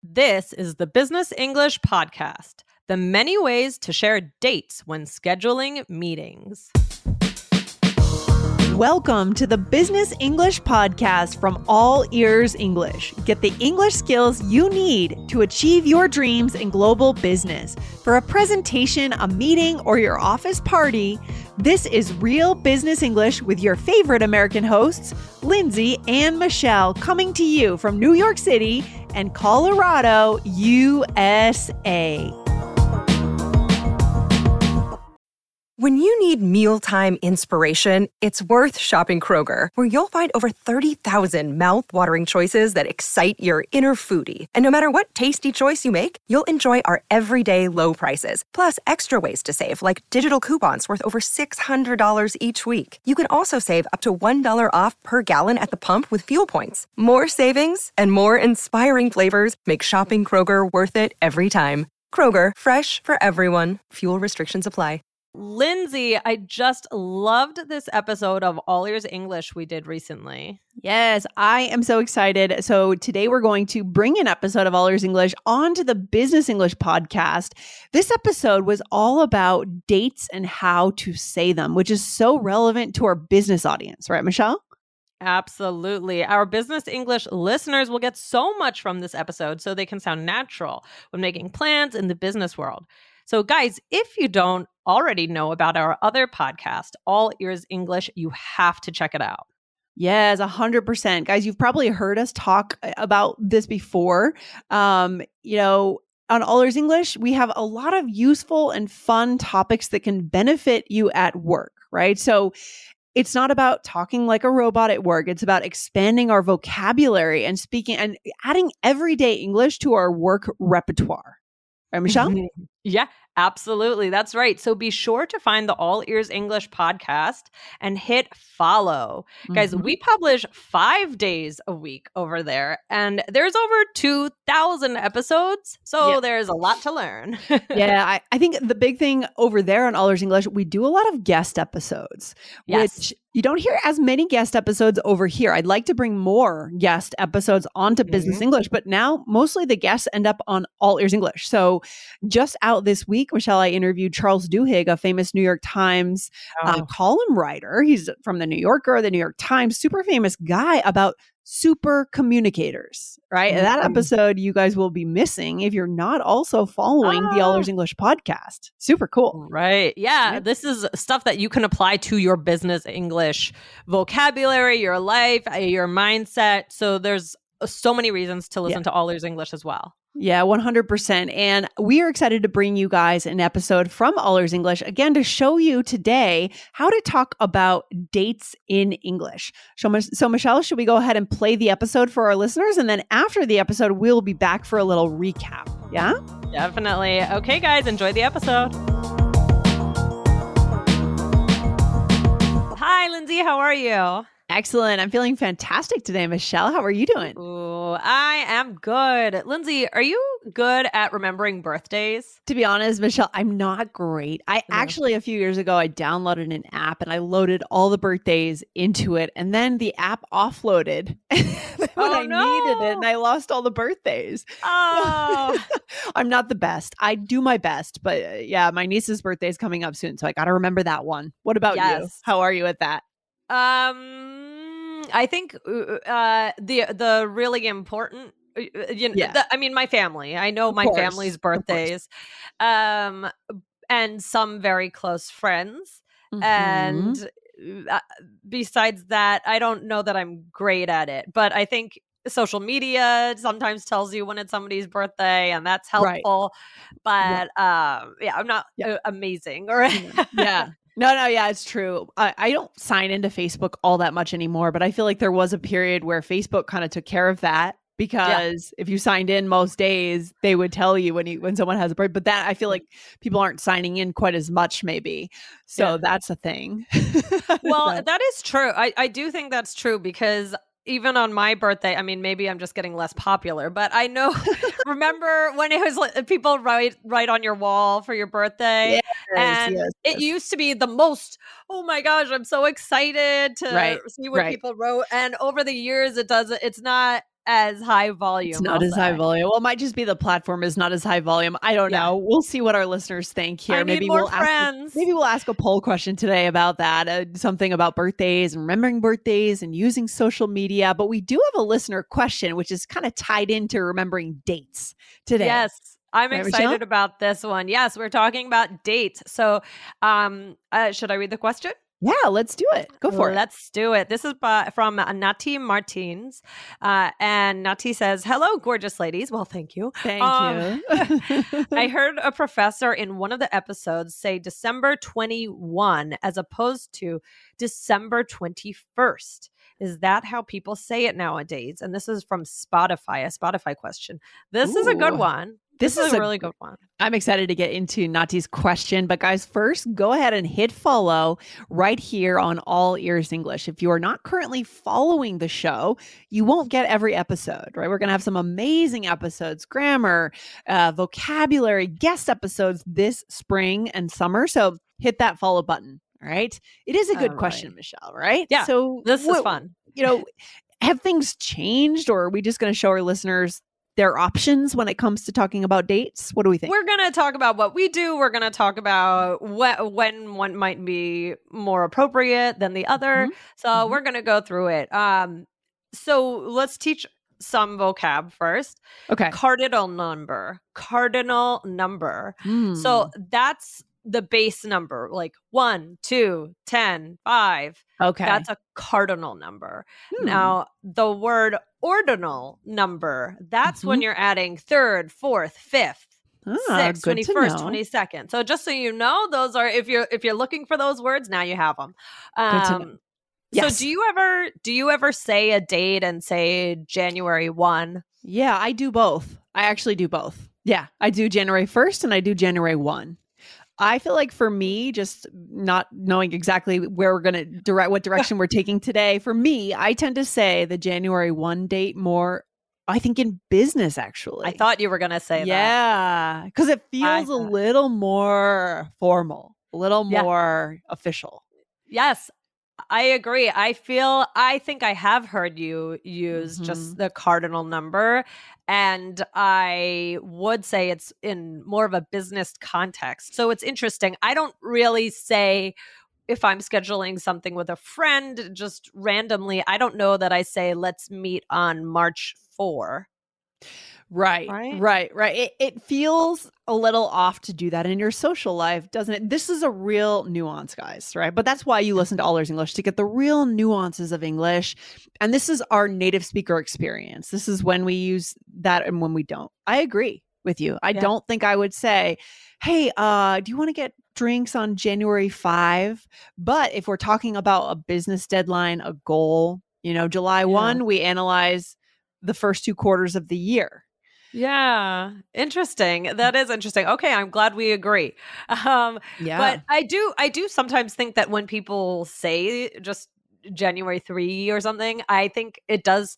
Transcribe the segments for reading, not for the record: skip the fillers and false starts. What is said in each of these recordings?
This is the Business English Podcast, the many ways to share dates when scheduling meetings. Welcome to the Business English Podcast from All Ears English. Get the English skills you need to achieve your dreams in global business. For a presentation, a meeting, or your office party, this is Real Business English with your favorite American hosts, Lindsay and Michelle, coming to you from New York City and Colorado, USA. When you need mealtime inspiration, it's worth shopping Kroger, where you'll find over 30,000 mouth-watering choices that excite your inner foodie. And no matter what tasty choice you make, you'll enjoy our everyday low prices, plus extra ways to save, like digital coupons worth over $600 each week. You can also save up to $1 off per gallon at the pump with fuel points. More savings and more inspiring flavors make shopping Kroger worth it every time. Kroger, fresh for everyone. Fuel restrictions apply. Lindsay, I just loved this episode of All Ears English we did recently. Yes, I am so excited. So today we're going to bring an episode of All Ears English onto the Business English Podcast. This episode was all about dates and how to say them, which is so relevant to our business audience, right, Michelle? Absolutely. Our Business English listeners will get so much from this episode so they can sound natural when making plans in the business world. So guys, if you don't already know about our other podcast, All Ears English, you have to check it out. Yes, 100%. Guys, you've probably heard us talk about this before. On All Ears English, we have a lot of useful and fun topics that can benefit you at work, right? So it's not about talking like a robot at work. It's about expanding our vocabulary and speaking and adding everyday English to our work repertoire. Right, Michelle? Yeah, absolutely. That's right. So be sure to find the All Ears English podcast and hit follow. Guys, we publish 5 days a week over there, and there's over 2,000 episodes. So there's a lot to learn. Yeah, I think the big thing over there on All Ears English, we do a lot of guest episodes, which you don't hear as many guest episodes over here. I'd like to bring more guest episodes onto Business English, but now mostly the guests end up on All Ears English. So just out this week, Michelle, I interviewed Charles Duhigg, a famous New York Times column writer. He's from the New Yorker, the New York Times, super famous guy about super communicators, right? And that episode you guys will be missing if you're not also following the All Ears English podcast. Super cool. Right. Yeah. This is stuff that you can apply to your business English vocabulary, your life, your mindset. So there's so many reasons to listen to All Ears English as well. Yeah, 100%. And we are excited to bring you guys an episode from All Ears English, again, to show you today how to talk about dates in English. So Michelle, should we go ahead and play the episode for our listeners? And then after the episode, we'll be back for a little recap. Yeah? Definitely. Okay, guys, enjoy the episode. Hi, Lindsay. How are you? Excellent. I'm feeling fantastic today, Michelle. How are you doing? Ooh, I am good. Lindsay, are you good at remembering birthdays? To be honest, Michelle, I'm not great. Actually, a few years ago, I downloaded an app and I loaded all the birthdays into it. And then the app offloaded when I needed it and I lost all the birthdays. Oh, I'm not the best. I do my best. But my niece's birthday is coming up soon. So I got to remember that one. What about you? How are you at that? I think the really important, my family. I know my family's birthdays, and some very close friends. And besides that, I don't know that I'm great at it. But I think social media sometimes tells you when it's somebody's birthday, and that's helpful. Right. But I'm not amazing. No, it's true. I don't sign into Facebook all that much anymore, but I feel like there was a period where Facebook kind of took care of that because if you signed in most days, they would tell you when someone has a birthday. But that I feel like people aren't signing in quite as much, maybe. So that's a thing. Well, that is true. I do think that's true because even on my birthday, I mean, maybe I'm just getting less popular, but I know, remember when it was like people write on your wall for your birthday? It used to be the most, oh my gosh, I'm so excited to see what people wrote. And over the years, it's not as high volume. It's not as high volume. Well, it might just be the platform is not as high volume. I don't know. We'll see what our listeners think here. Maybe we'll ask a poll question today about that. Something about birthdays and remembering birthdays and using social media. But we do have a listener question, which is kind of tied into remembering dates today. Yes. I'm excited about this one. Yes, we're talking about dates. So should I read the question? Yeah, let's do it. Go for it. Let's do it. This is from Nati Martins. And Nati says, hello, gorgeous ladies. Well, thank you. Thank you. I heard a professor in one of the episodes say December 21 as opposed to December 21st. Is that how people say it nowadays? And this is from Spotify, a Spotify question. This is a good one. This is a really good one. I'm excited to get into Nati's question. But guys, first, go ahead and hit follow right here on All Ears English. If you are not currently following the show, you won't get every episode, right? We're going to have some amazing episodes, grammar, vocabulary, guest episodes this spring and summer. So hit that follow button. All right. It is a good question, Michelle, right? Yeah. So this is fun. Have things changed, or are we just going to show our listeners their options when it comes to talking about dates? What do we think? We're going to talk about what we do. We're going to talk about when one might be more appropriate than the other. Mm-hmm. So we're going to go through it. So let's teach some vocab first. Okay. Cardinal number. So that's the base number, like 1, 2, 10, 5. Okay. That's a cardinal number. Now, the word ordinal number, that's when you're adding third, fourth, fifth, 6th, 21st, 22nd. So just so you know, those are, if you're looking for those words, now you have them. Good to know. Yes. So do you ever say a date and say January 1? Yeah, I do both. I actually do both. Yeah, I do January 1st and I do January 1. I feel like for me, just not knowing exactly where we're going to what direction we're taking today, for me, I tend to say the January 1 date more, I think, in business, actually. I thought you were going to say that. Yeah, because it feels a little more formal, a little more official. Yes, I agree. I think I have heard you use just the cardinal number, and I would say it's in more of a business context. So it's interesting. I don't really say, if I'm scheduling something with a friend just randomly, I don't know that I say, let's meet on March 4. Right. It feels a little off to do that in your social life, doesn't it? This is a real nuance, guys, right? But that's why you listen to All Ears English, to get the real nuances of English. And this is our native speaker experience. This is when we use that and when we don't. I agree with you. I don't think I would say, hey, do you want to get drinks on January 5? But if we're talking about a business deadline, a goal, July 1, we analyze the first 2 quarters of the year. Yeah. Interesting. That is interesting. Okay. I'm glad we agree. But I do sometimes think that when people say just January 3 or something, I think there's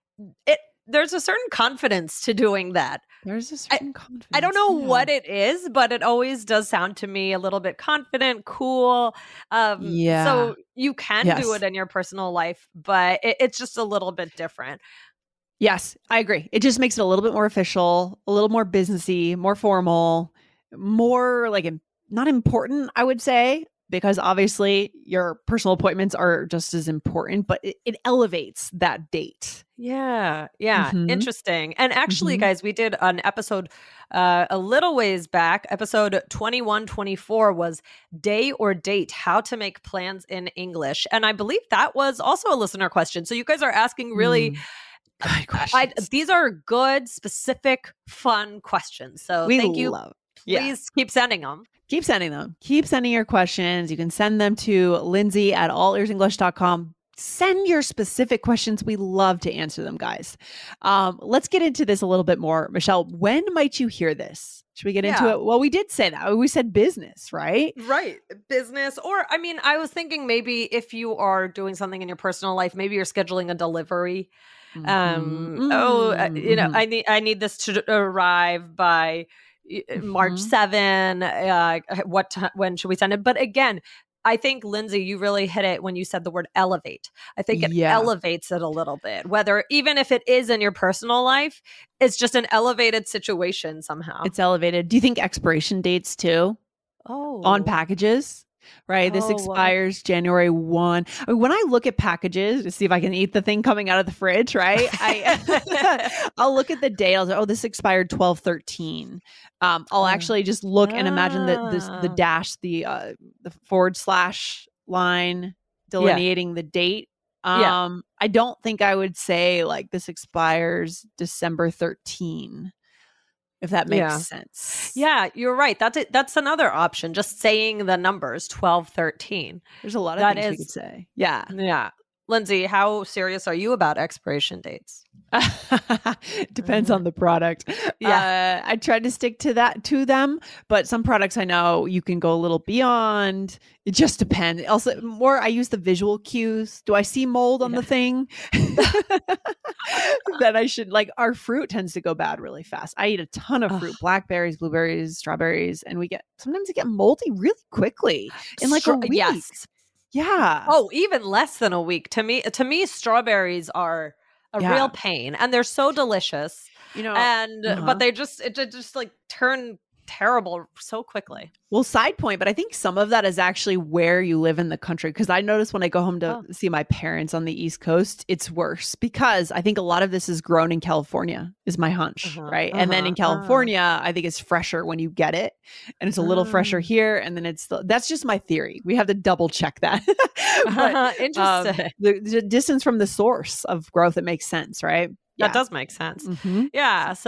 a certain confidence to doing that. There's a certain confidence. I don't know what it is, but it always does sound to me a little bit confident, cool. So you can do it in your personal life, but it's just a little bit different. Yes, I agree. It just makes it a little bit more official, a little more businessy, more formal, more like not important, I would say, because obviously your personal appointments are just as important, but it elevates that date. Yeah. Interesting. And actually, guys, we did an episode a little ways back. Episode 2124 was Day or Date, How to Make Plans in English. And I believe that was also a listener question. So you guys are asking really... good questions. These are good, specific, fun questions. So thank you. Please keep sending them. Keep sending them. Keep sending your questions. You can send them to Lindsay at allearsenglish.com. Send your specific questions. We love to answer them, guys. Let's get into this a little bit more. Michelle, when might you hear this? Should we get into it? Well, we did say that. We said business, right? Right. Business. Or, I was thinking maybe if you are doing something in your personal life, maybe you're scheduling a delivery. I need this to arrive by March 7. When should we send it? But again, I think, Lindsay, you really hit it when you said the word elevate. I think it elevates it a little bit, whether even if it is in your personal life, it's just an elevated situation somehow. It's elevated. Do you think expiration dates too? On packages? Right. This expires January 1. I mean, when I look at packages to see if I can eat the thing coming out of the fridge, right? I'll look at the date. I'll say, oh, this expired 12/13. I'll actually just look and imagine the dash, the / line delineating the date. I don't think I would say like this expires December 13. If that makes sense. Yeah, you're right. That's another option. Just saying the numbers 12, 13. There's a lot of things we could say. Yeah. Yeah. Lindsay, how serious are you about expiration dates? Depends on the product. Yeah. I try to stick to them, but some products I know you can go a little beyond. It just depends. Also, more I use the visual cues. Do I see mold on the thing? That I should, like, our fruit tends to go bad really fast. I eat a ton of fruit, blackberries, blueberries, strawberries, and sometimes it get moldy really quickly in like a week. Yes. Yeah. Oh, even less than a week. To me, strawberries are a real pain, and they're so delicious. But they just like turn terrible so quickly. Well, side point, but I think some of that is actually where you live in the country, because I notice when I go home to see my parents on the East Coast, it's worse because I think a lot of this is grown in California is my hunch, right? And then in California, I think it's fresher when you get it, and it's a little fresher here, and then that's just my theory. We have to double check that. But, interesting. The distance from the source of growth, it makes sense, right? That does make sense. Mm-hmm. Yeah. So,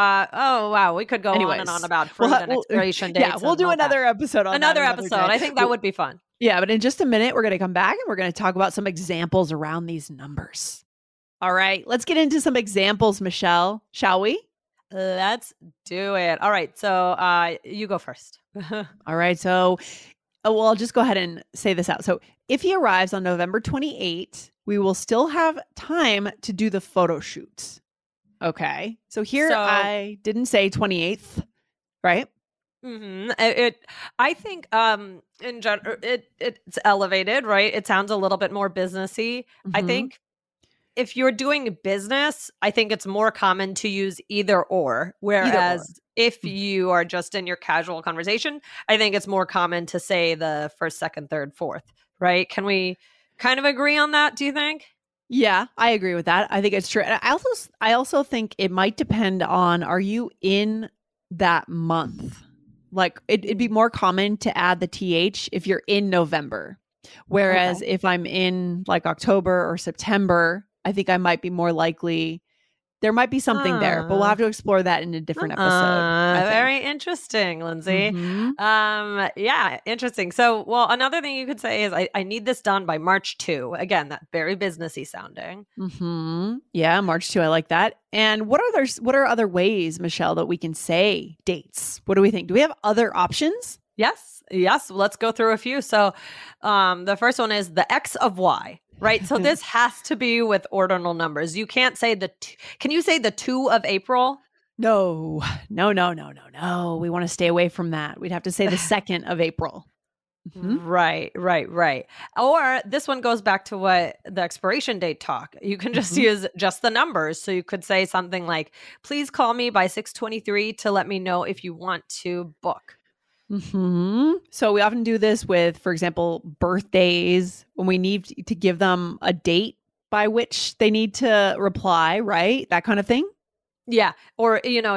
wow, we could go on and on about fruit and expiration dates. Yeah, we'll do another episode on another episode. I think that would be fun. Yeah, but in just a minute, we're going to come back and we're going to talk about some examples around these numbers. All right, let's get into some examples, Michelle. Shall we? Let's do it. All right. So, you go first. All right. So, I'll just go ahead and say this out. So, if he arrives on November 28th, we will still have time to do the photo shoot. Okay. So here I didn't say 28th, right? Mm-hmm. I think in general it's elevated, right? It sounds a little bit more businessy. Mm-hmm. I think if you're doing business, I think it's more common to use either or. Whereas if you are just in your casual conversation, I think it's more common to say the first, second, third, fourth, right? Can we kind of agree on that, do you think? Yeah, I agree with that. I think it's true. I also think it might depend on, are you in that month? Like it'd be more common to add the TH if you're in November. Whereas if I'm in like October or September, I think I might be more likely. There might be something there, but we'll have to explore that in a different episode. Very interesting, Lindsay. Mm-hmm. Yeah, interesting. So, well, another thing you could say is I need this done by March 2. Again, that very businessy sounding. Mm-hmm. Yeah, March 2. I like that. And what are other ways, Michelle, that we can say dates? What do we think? Do we have other options? Yes. Let's go through a few. So, the first one is the X of Y. Right. So this has to be with ordinal numbers. You can't say can you say the 2 of April? No. We want to stay away from that. We'd have to say the 2nd of April. Mm-hmm. Right. Or this one goes back to what the expiration date talk. You can just use just the numbers. So you could say something like, please call me by 6:23 to let me know if you want to book. Mm-hmm. So we often do this with, for example, birthdays, when we need to give them a date by which they need to reply, right? That kind of thing. Yeah. Or,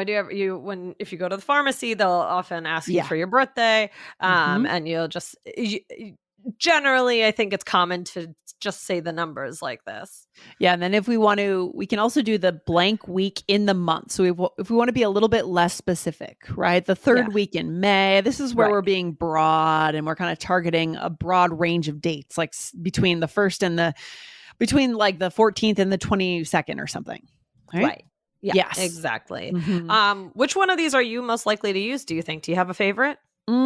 if you go to the pharmacy, they'll often ask you for your birthday. And you'll just, generally, I think it's common to just say the numbers like this. Yeah. And then if we want to, we can also do the blank week in the month. So if we want to be a little bit less specific, right? The third week in May, this is where we're being broad and we're kind of targeting a broad range of dates, like between the 1st and between like the 14th and the 22nd or something. Right. Yeah, yes. Exactly. Mm-hmm. Which one of these are you most likely to use, do you think? Do you have a favorite?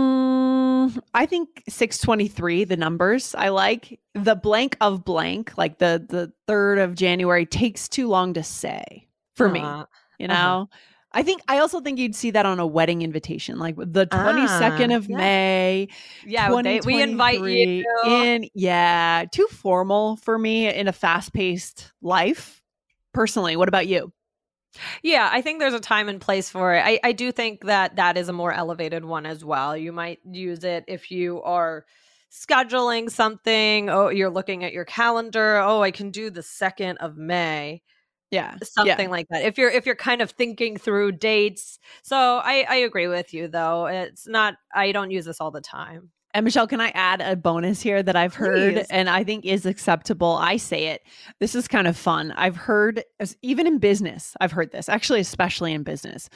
I think 623, the numbers. I like the blank of blank, like the 3rd of January takes too long to say for me, I also think you'd see that on a wedding invitation, like the 22nd of May. Yeah, we invite you in. Yeah, too formal for me in a fast-paced life. Personally, what about you? Yeah, I think there's a time and place for it. I do think that is a more elevated one as well. You might use it if you are scheduling something. Oh, you're looking at your calendar. Oh, I can do the 2nd of May. Yeah. Something like that. If you're kind of thinking through dates. So I agree with you though. It's not, I don't use this all the time. And Michelle, can I add a bonus here that I've heard and I think is acceptable? I say it. This is kind of fun. I've heard, even in business, I've heard this, actually, especially in business,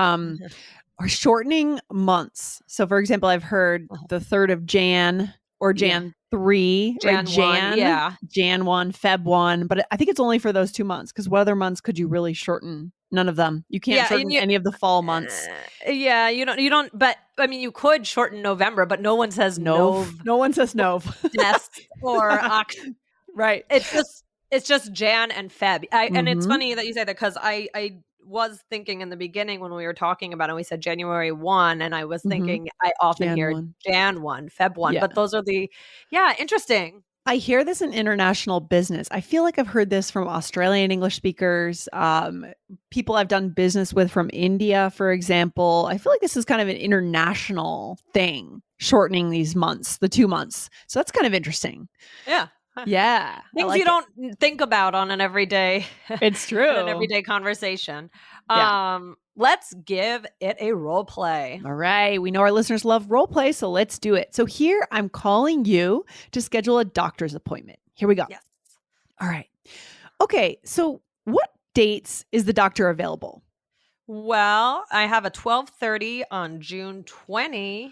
or shortening months. So for example, I've heard the 3rd of Jan or Jan 3, Jan 1, Jan 1, Feb 1. But I think it's only for those 2 months, because what other months could you really shorten? None of them. You can't shorten any of the fall months. Yeah, you don't. But I mean, you could shorten November, but no one says Nov. No one says Nov. Or October. Right. It's just Jan and Feb. And it's funny that you say that, because I was thinking in the beginning when we were talking about it, we said January 1, and I was thinking I often hear Jan 1, Feb 1, but those are interesting. I hear this in international business. I feel like I've heard this from Australian English speakers, people I've done business with from India, for example. I feel like this is kind of an international thing, shortening these months, the 2 months. So that's kind of interesting. Yeah. Yeah. Things you don't think about on an everyday. It's true. an everyday conversation. Yeah. Let's give it a role play. All right. We know our listeners love role play, so let's do it. So here I'm calling you to schedule a doctor's appointment. Here we go. Yes. All right. Okay. So what dates is the doctor available? Well, I have a 12:30 on June 20.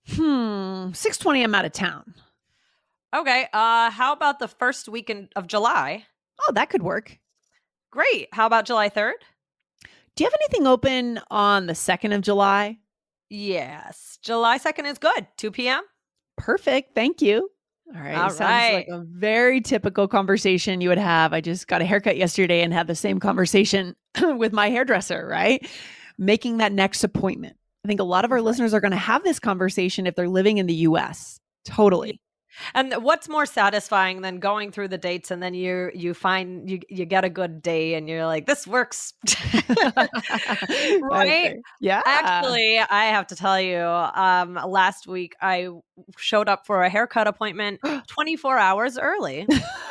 6:20, I'm out of town. Okay. How about the first weekend of July? Oh, that could work. Great. How about July 3rd? Do you have anything open on the 2nd of July? Yes. July 2nd is good. 2 p.m. Perfect. Thank you. All right. Sounds like a very typical conversation you would have. I just got a haircut yesterday and had the same conversation with my hairdresser, right? Making that next appointment. I think a lot of our listeners are going to have this conversation if they're living in the US. Totally. And what's more satisfying than going through the dates and then you find you get a good day and you're like, this works. Right? Yeah. Actually, I have to tell you, last week I showed up for a haircut appointment 24 hours early.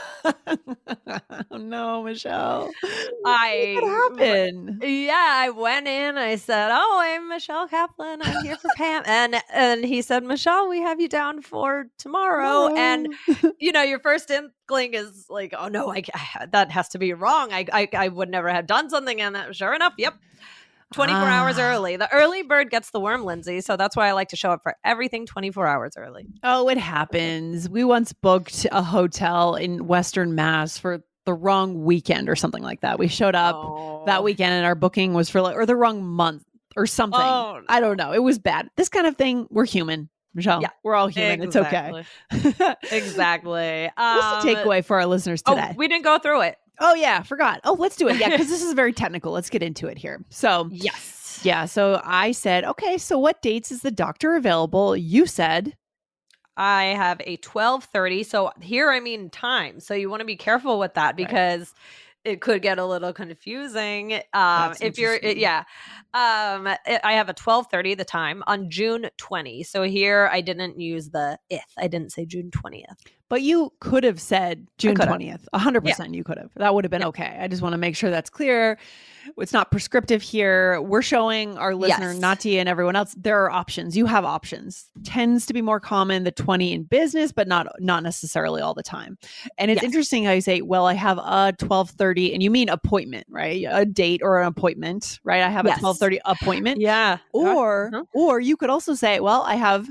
Oh no, Michelle. What happened? Yeah, I went in. I said, "Oh, I'm Michelle Kaplan. I'm here for Pam." And he said, "Michelle, we have you down for tomorrow." No. And your first inkling is like, "Oh no, that has to be wrong. I would never have done something." And that, sure enough, yep. 24 hours early. The early bird gets the worm, Lindsay. So that's why I like to show up for everything 24 hours early. Oh, it happens. We once booked a hotel in Western Mass for the wrong weekend or something like that. We showed up that weekend and our booking was or the wrong month or something. Oh, no. I don't know. It was bad. This kind of thing, we're human. Michelle, we're all human. Exactly. It's okay. Exactly. What's the takeaway for our listeners today? We didn't go through it. Oh, yeah. Forgot. Oh, let's do it. Yeah, because this is very technical. Let's get into it here. So, yes. Yeah. So I said, okay, so what dates is the doctor available? You said. I have a 12:30. So here, I mean time. So you want to be careful with that because it could get a little confusing. If you're, I have a 12:30 the time on June 20. So here I didn't use the if. I didn't say June 20th. But you could have said June 20th. 100% you could have. That would have been okay. I just want to make sure that's clear. It's not prescriptive here. We're showing our listener, Nati and everyone else, there are options. You have options. Tends to be more common, the 20 in business, but not necessarily all the time. And it's interesting how you say, well, I have a 12:30, and you mean appointment, right? A date or an appointment, right? I have a 12:30 appointment. Yeah. Or you could also say, well, I have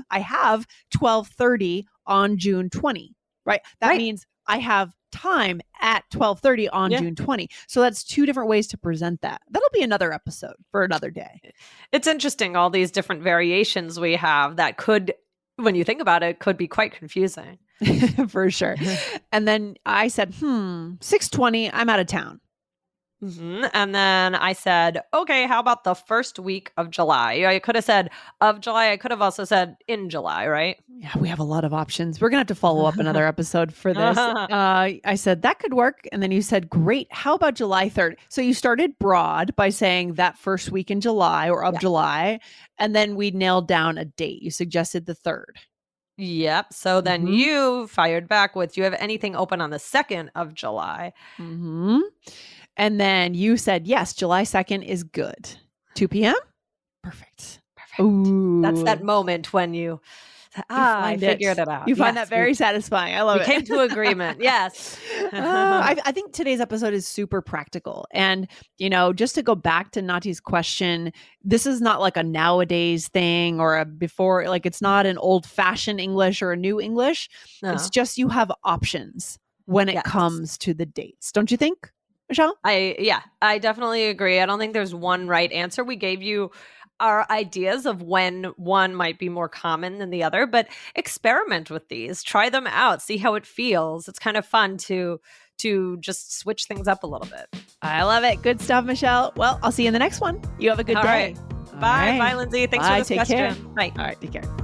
12:30 on June 20. Right. That means I have time at 12:30 on June 20. So that's two different ways to present that. That'll be another episode for another day. It's interesting, all these different variations we have that could, when you think about it, could be quite confusing. For sure. And then I said, 6:20, I'm out of town. Mm-hmm. And then I said, okay, how about the first week of July? I could have said of July. I could have also said in July, right? Yeah, we have a lot of options. We're going to have to follow up another episode for this. I said that could work. And then you said, great. How about July 3rd? So you started broad by saying that first week in July or of July. And then we nailed down a date. You suggested the 3rd. Yep. So then you fired back with, do you have anything open on the 2nd of July? Mm-hmm. And then you said, yes, July 2nd is good. 2 p.m.? Perfect. Ooh. That's that moment when you I figured it out. You find that very satisfying. I love it. We came to agreement. Yes. I think today's episode is super practical. And, just to go back to Nati's question, this is not like a nowadays thing or a before, like it's not an old fashioned English or a new English. No. It's just you have options when it comes to the dates. Don't you think, Michelle? I definitely agree. I don't think there's one right answer. We gave you our ideas of when one might be more common than the other, but experiment with these, try them out, see how it feels. It's kind of fun to just switch things up a little bit. I love it. Good stuff, Michelle. Well, I'll see you in the next one. You have a good day. Right. Bye. Bye, Lindsay. Thanks for this question. Care. Bye. All right. Take care.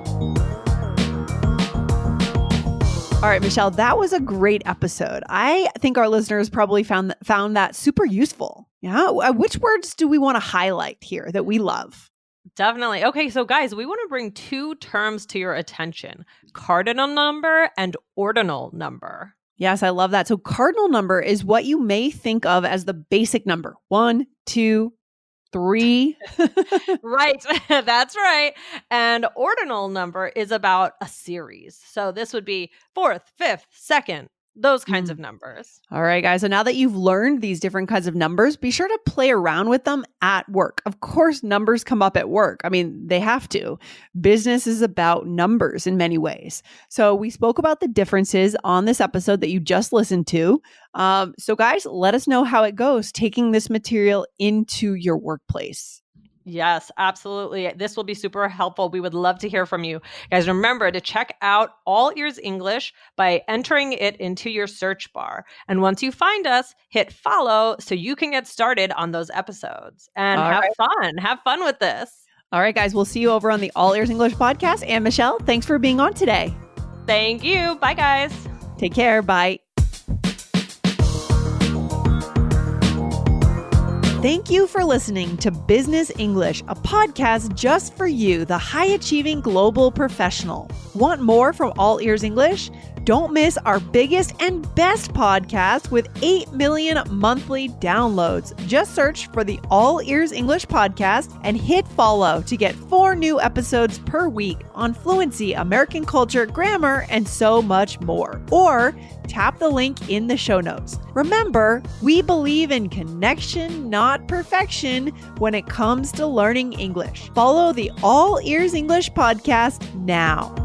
All right, Michelle, that was a great episode. I think our listeners probably found that super useful. Yeah. Which words do we want to highlight here that we love? Definitely. Okay, so guys, we want to bring 2 terms to your attention: cardinal number and ordinal number. Yes, I love that. So cardinal number is what you may think of as the basic number. 1, 2, 3. Right. That's right. And ordinal number is about a series. So this would be 4th, 5th, 2nd, those kinds of numbers. All right, guys. So now that you've learned these different kinds of numbers, be sure to play around with them at work. Of course, numbers come up at work. I mean, they have to. Business is about numbers in many ways. So we spoke about the differences on this episode that you just listened to. So guys, let us know how it goes taking this material into your workplace. Yes, absolutely. This will be super helpful. We would love to hear from you. Guys, remember to check out All Ears English by entering it into your search bar. And once you find us, hit follow so you can get started on those episodes. And have fun. Have fun with this. All right, guys. We'll see you over on the All Ears English podcast. And Michelle, thanks for being on today. Thank you. Bye, guys. Take care. Bye. Thank you for listening to Business English, a podcast just for you, the high-achieving global professional. Want more from All Ears English? Don't miss our biggest and best podcast with 8 million monthly downloads. Just search for the All Ears English podcast and hit follow to get 4 new episodes per week on fluency, American culture, grammar, and so much more. Or tap the link in the show notes. Remember, we believe in connection, not perfection, when it comes to learning English. Follow the All Ears English podcast now.